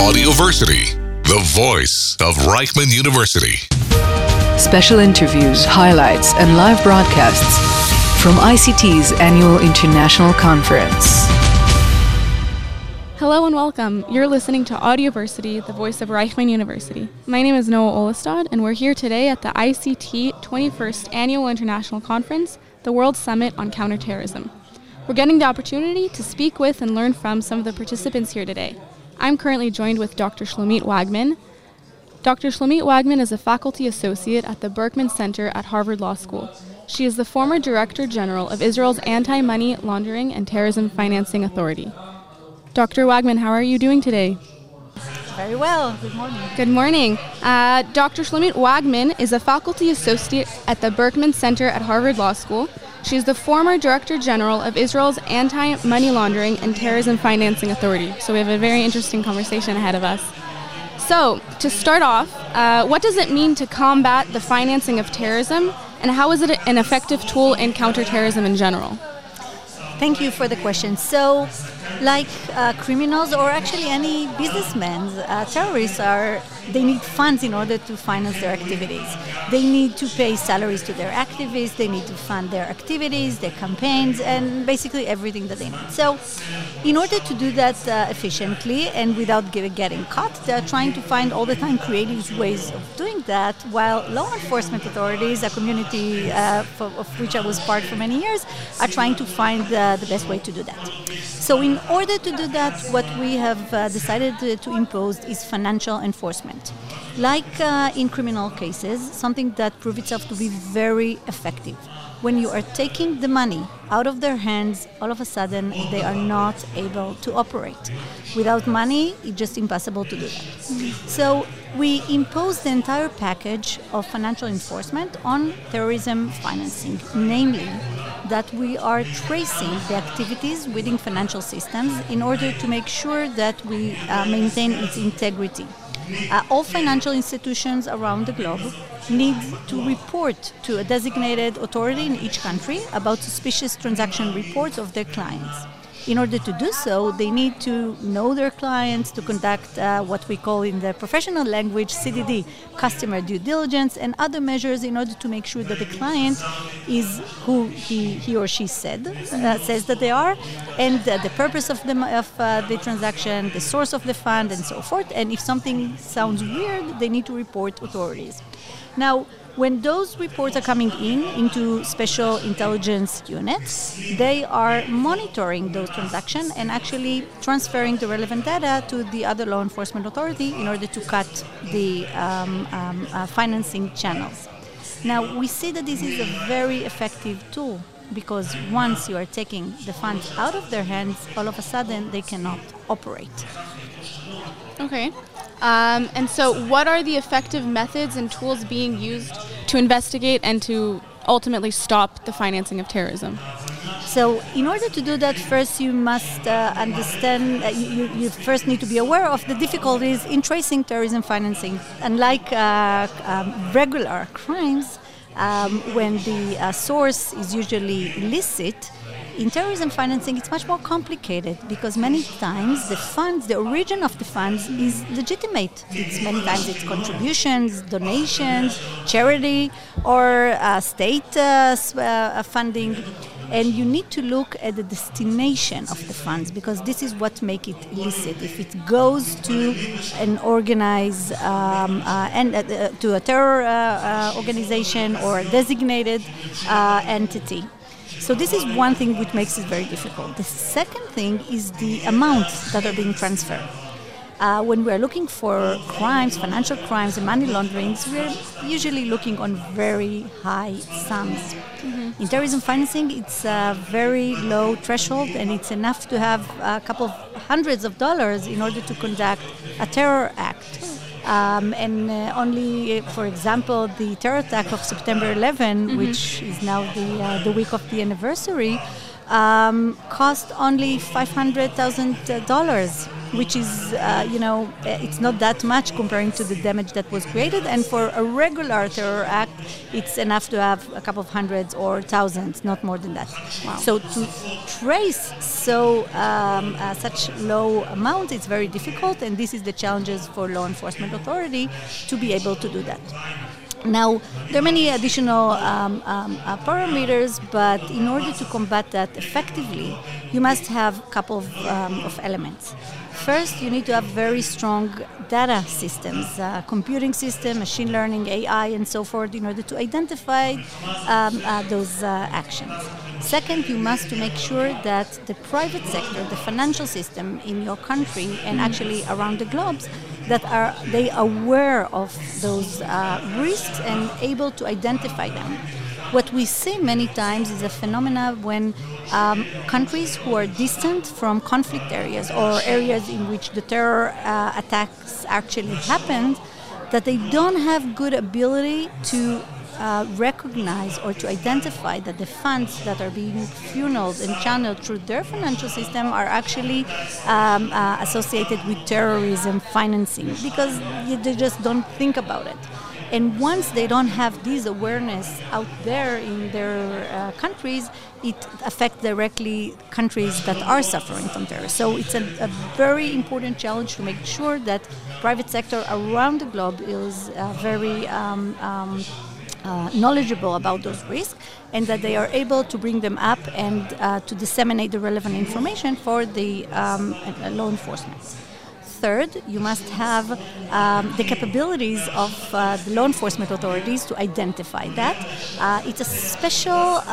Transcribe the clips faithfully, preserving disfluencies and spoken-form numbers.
Audioversity, the voice of Reichman University. Special interviews, highlights, and live broadcasts from I C T's annual international conference. Hello and welcome. You're listening to Audioversity, the voice of Reichman University. My name is Noah Olestad, and we're here today at the I C T twenty-first Annual International Conference, the World Summit on Counterterrorism. We're getting the opportunity to speak with and learn from some of the participants here today. I'm currently joined with Doctor Shlomit Wagman. Doctor Shlomit Wagman is a faculty associate at the Berkman Center at Harvard Law School. She is the former Director General of Israel's Anti-Money Laundering and Terrorism Financing Authority. Doctor Wagman, how are you doing today? Very well. Good morning. Good morning. Uh, Doctor Shlomit Wagman is a faculty associate at the Berkman Center at Harvard Law School. She is the former Director General of Israel's Anti-Money Laundering and Terrorism Financing Authority. So we have a very interesting conversation ahead of us. So, to start off, uh, what does it mean to combat the financing of terrorism, and how is it an effective tool in counterterrorism in general? Thank you for the question. So, like uh, criminals or actually any businessmen, uh, terrorists are, they need funds in order to finance their activities. They need to pay salaries to their activists, they need to fund their activities, their campaigns, and basically everything that they need. So, in order to do that uh, efficiently and without get, getting caught, they're trying to find all the time creative ways of doing that, while law enforcement authorities, a community uh, for, of which I was part for many years, are trying to find uh, the best way to do that. So in order to do that, what we have uh, decided to, to impose is financial enforcement. Like uh, in criminal cases, something that proved itself to be very effective. When you are taking the money out of their hands, all of a sudden they are not able to operate. Without money, it's just impossible to do that. Mm-hmm. So we impose the entire package of financial enforcement on terrorism financing, namely that we are tracing the activities within financial systems in order to make sure that we uh, maintain its integrity. Uh, all financial institutions around the globe need to report to a designated authority in each country about suspicious transaction reports of their clients. In order to do so, they need to know their clients, to conduct uh, what we call in the professional language C D D, customer due diligence, and other measures in order to make sure that the client is who he, he or she said uh, says that they are, and uh, the purpose of the of uh, the transaction, the source of the fund, and so forth. And if something sounds weird, they need to report authorities. Now, when those reports are coming in into special intelligence units, they are monitoring those transactions and actually transferring the relevant data to the other law enforcement authority in order to cut the um, um, uh, financing channels. Now, we see that this is a very effective tool because once you are taking the funds out of their hands, all of a sudden they cannot operate. Okay. Um, and so what are the effective methods and tools being used to investigate and to ultimately stop the financing of terrorism? So in order to do that, first you must uh, understand, uh, you, you first need to be aware of the difficulties in tracing terrorism financing. Unlike uh, um, regular crimes, um, when the uh, source is usually illicit, in terrorism financing, it's much more complicated because many times the funds, the origin of the funds is legitimate. It's many times it's contributions, donations, charity, or uh, state uh, uh, funding. And you need to look at the destination of the funds because this is what makes it illicit. If it goes to an organized um, uh, and uh, to a terror uh, uh, organization or a designated uh, entity. So this is one thing which makes it very difficult. The second thing is the amounts that are being transferred. Uh, when we're looking for crimes, financial crimes and money launderings, we're usually looking on very high sums. Mm-hmm. In terrorism financing, it's a very low threshold and it's enough to have a couple of hundreds of dollars in order to conduct a terror act. Um, and uh, only, for example, the terror attack of September eleventh, mm-hmm. which is now the uh, the week of the anniversary, um, cost only five hundred thousand dollars. which is, uh, you know, it's not that much comparing to the damage that was created. And for a regular terror act, it's enough to have a couple of hundreds or thousands, not more than that. Wow. So to trace so um, uh, such low amount, it's very difficult, and this is the challenges for law enforcement authority to be able to do that. Now, there are many additional um, um, uh, parameters, but in order to combat that effectively, you must have a couple of, um, of elements. First, you need to have very strong data systems, uh, computing system, machine learning, A I, and so forth, in order to identify um, uh, those uh, actions. Second, you must to make sure that the private sector, the financial system in your country and actually around the globe, that are they aware of those uh, risks and able to identify them. What we see many times is a phenomena when um, countries who are distant from conflict areas or areas in which the terror uh, attacks actually happened, that they don't have good ability to uh, recognize or to identify that the funds that are being funneled and channeled through their financial system are actually um, uh, associated with terrorism financing, because they just don't think about it. And once they don't have this awareness out there in their uh, countries, it affects directly countries that are suffering from terror. So it's a, a very important challenge to make sure that private sector around the globe is uh, very um, um, uh, knowledgeable about those risks, and that they are able to bring them up and uh, to disseminate the relevant information for the um, law enforcement. Third, you must have um, the capabilities of uh, the law enforcement authorities to identify that. Uh, it's a special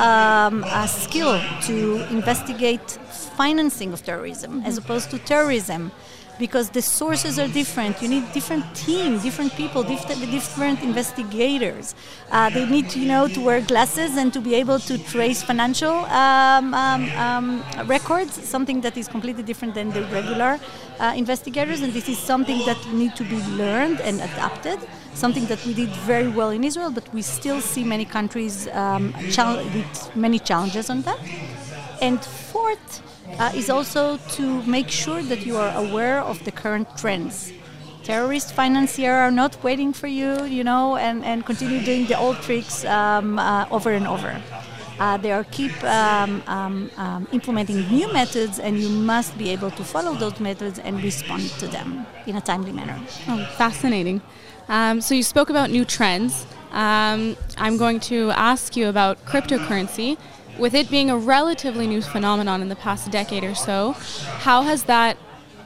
um, uh, skill to investigate financing of terrorism mm-hmm. as opposed to terrorism, because the sources are different. You need different teams, different people, different, different investigators. Uh, they need to, you know, to wear glasses and to be able to trace financial um, um, um, records, something that is completely different than the regular uh, investigators. And this is something that need to be learned and adapted, something that we did very well in Israel, but we still see many countries um, chal- with many challenges on that. And fourth, Uh, is also to make sure that you are aware of the current trends. Terrorist financiers are not waiting for you, you know, and, and continue doing the old tricks um, uh, over and over. Uh, they are keep um, um, um, implementing new methods, and you must be able to follow those methods and respond to them in a timely manner. Oh, fascinating. Um, so you spoke about new trends. Um, I'm going to ask you about cryptocurrency. With it being a relatively new phenomenon in the past decade or so, how has that,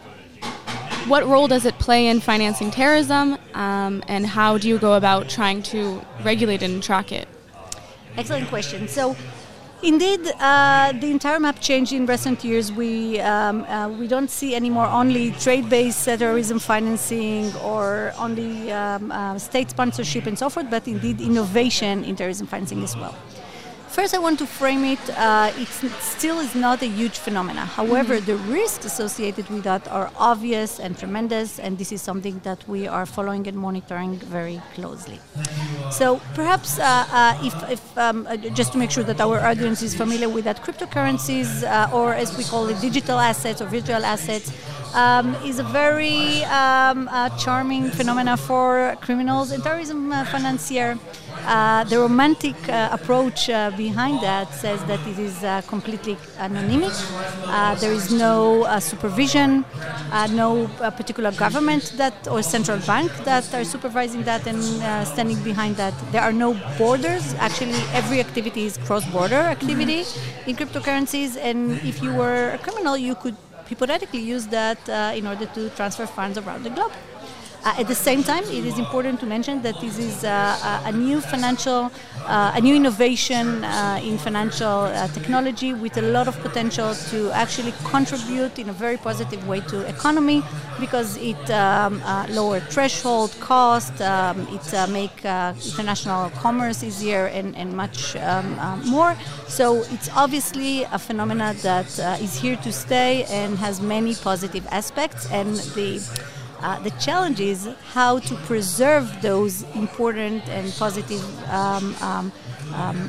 what role does it play in financing terrorism, um, and how do you go about trying to regulate it and track it? Excellent question. So, indeed, uh, the entire map changed in recent years. We um, uh, we don't see anymore only trade-based terrorism financing or only um, uh, state sponsorship and so forth, but indeed innovation in terrorism financing as well. First, I want to frame it, uh, it still is not a huge phenomena. However, mm-hmm. the risks associated with that are obvious and tremendous, and this is something that we are following and monitoring very closely. So perhaps, uh, uh, if, if um, uh, just to make sure that our audience is familiar with that, cryptocurrencies, uh, or as we call it, digital assets or virtual assets, um, is a very um, uh, charming phenomena for criminals and terrorism uh, financiers. Uh, the romantic uh, approach uh, behind that says that it is uh, completely anonymous. Uh, there is no uh, supervision, uh, no uh, particular government that or central bank that are supervising that and uh, standing behind that. There are no borders. Actually, every activity is cross-border activity mm-hmm. in cryptocurrencies. And if you were a criminal, you could hypothetically use that uh, in order to transfer funds around the globe. Uh, at the same time, it is important to mention that this is uh, a new financial, uh, a new innovation uh, in financial uh, technology with a lot of potential to actually contribute in a very positive way to economy, because it um, uh, lower threshold cost, um, it uh, make uh, international commerce easier and, and much um, uh, more. So it's obviously a phenomena that uh, is here to stay and has many positive aspects, and the Uh, the challenge is how to preserve those important and positive um, um, um,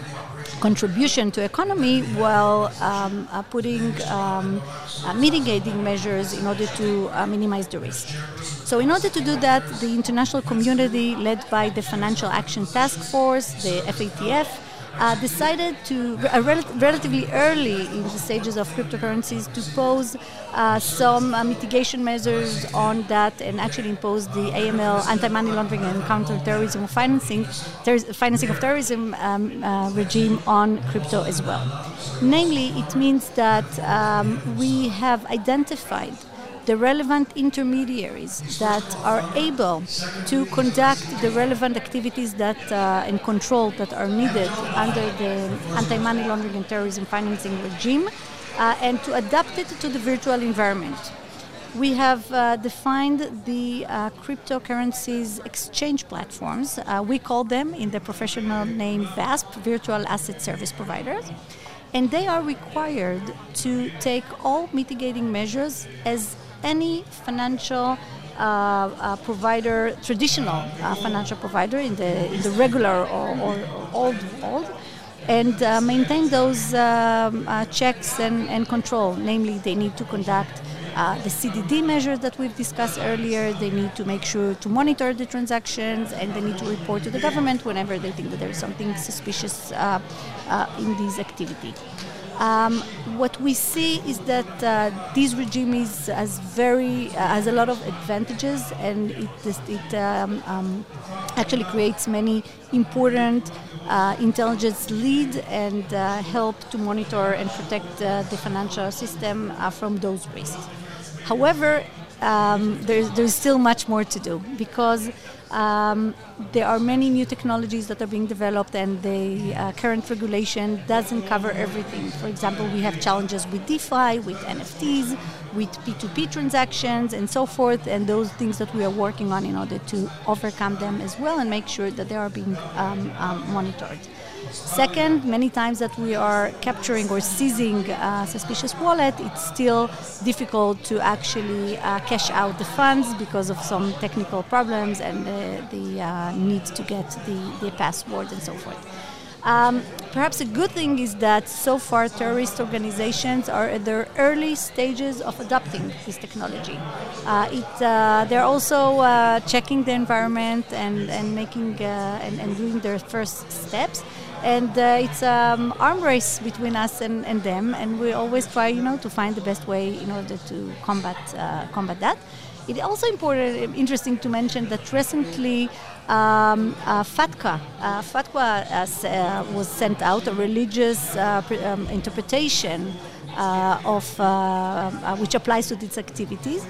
contribution to economy while um, uh, putting um, uh, mitigating measures in order to uh, minimize the risk. So in order to do that, the international community led by the Financial Action Task Force, the F A T F, Uh, decided to, uh, rel- relatively early in the stages of cryptocurrencies, to pose uh, some uh, mitigation measures on that and actually impose the A M L, anti-money laundering and counter-terrorism financing, ter- financing of terrorism um, uh, regime on crypto as well. Namely, it means that um, we have identified the relevant intermediaries that are able to conduct the relevant activities that uh, and control that are needed under the anti-money laundering and terrorism financing regime, uh, and to adapt it to the virtual environment. We have uh, defined the uh, cryptocurrencies exchange platforms. Uh, we call them in the professional name V A S P, Virtual Asset Service Providers. And they are required to take all mitigating measures as any financial uh, uh, provider, traditional uh, financial provider in the in the regular or, or, or old world, and uh, maintain those um, uh, checks and, and control. Namely, they need to conduct uh, the C D D measures that we've discussed earlier. They need to make sure to monitor the transactions, and they need to report to the government whenever they think that there is something suspicious uh, uh, in this activity. Um, what we see is that uh, this regime is has very uh, has a lot of advantages, and it it um, um, actually creates many important uh, intelligence lead and uh, help to monitor and protect uh, the financial system uh, from those risks. However, um, there's there's still much more to do, because Um, there are many new technologies that are being developed, and the uh, current regulation doesn't cover everything. For example, we have challenges with DeFi, with N F Ts, with P two P transactions, and so forth, and those things that we are working on in order to overcome them as well and make sure that they are being um, um, monitored. Second, many times that we are capturing or seizing a suspicious wallet, it's still difficult to actually uh, cash out the funds because of some technical problems and the, the uh, need to get the, the password and so forth. Um, perhaps a good thing is that so far terrorist organizations are at their early stages of adopting this technology. Uh, it, uh, they're also uh, checking the environment and, and making uh, and, and doing their first steps. And uh, it's an um, arm race between us and, and them, and we always try, you know, to find the best way in order to combat uh, combat that. It's also important, interesting to mention that recently um, uh, FATCA, uh, FATCA uh, was sent out, a religious uh, pre- um, interpretation uh, of uh, uh, which applies to these activities.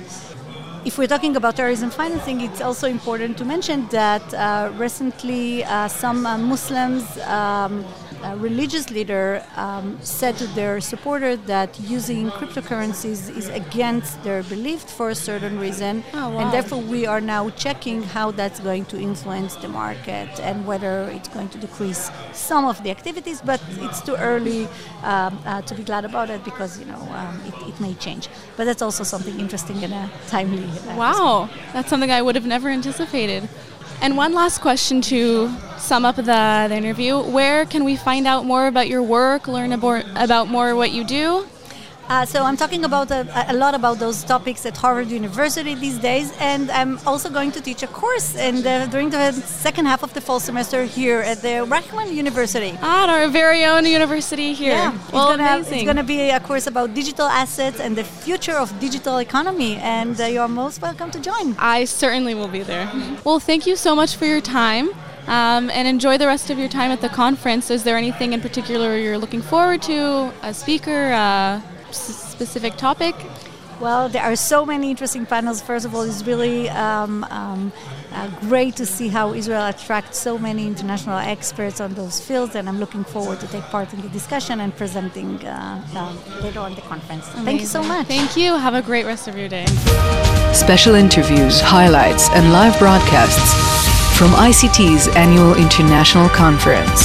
If we're talking about terrorism financing, it's also important to mention that uh, recently uh, some uh, Muslims, um, a religious leader, um, said to their supporter that using cryptocurrencies is against their belief for a certain reason, oh, wow. and therefore we are now checking how that's going to influence the market and whether it's going to decrease some of the activities, but it's too early um, uh, to be glad about it, because you know um, it, it may change. But that's also something interesting and uh, timely. Uh, wow, that's something I would have never anticipated. And one last question to sum up the, the interview. Where can we find out more about your work, learn about, about more what you do? Uh, so I'm talking about a, a lot about those topics at Harvard University these days, and I'm also going to teach a course and uh, during the second half of the fall semester here at the Reichman University. Ah, at our very own university here. Yeah, well, it's gonna, amazing. It's going to be a course about digital assets and the future of digital economy, and uh, you're most welcome to join. I certainly will be there. Well, thank you so much for your time. Um, and enjoy the rest of your time at the conference. Is there anything in particular you're looking forward to? A speaker, a specific topic? Well, there are so many interesting panels. First of all, it's really um, um, uh, great to see how Israel attracts so many international experts on those fields, and I'm looking forward to take part in the discussion and presenting uh, uh, later on the conference. Amazing. Thank you so much. Thank you. Have a great rest of your day. Special interviews, highlights, and live broadcasts from I C T's annual international conference.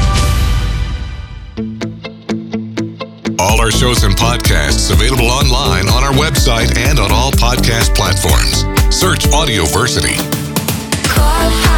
All our shows and podcasts available online on our website and on all podcast platforms. Search Audioversity.